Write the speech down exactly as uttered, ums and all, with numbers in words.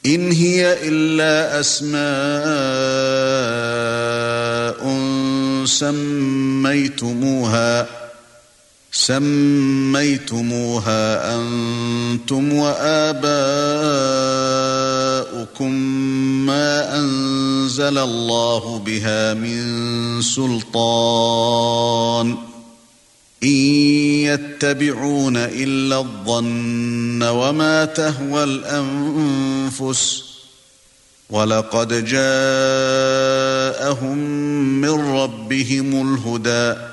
إن هي إلا أسماء سميتموها سميتموها أنتم وآباؤكم ما أنزل الله بها من سلطان إن يتبعون إلا الظن وما تهوى الأنفس ولقد جاءهم من ربهم الهدى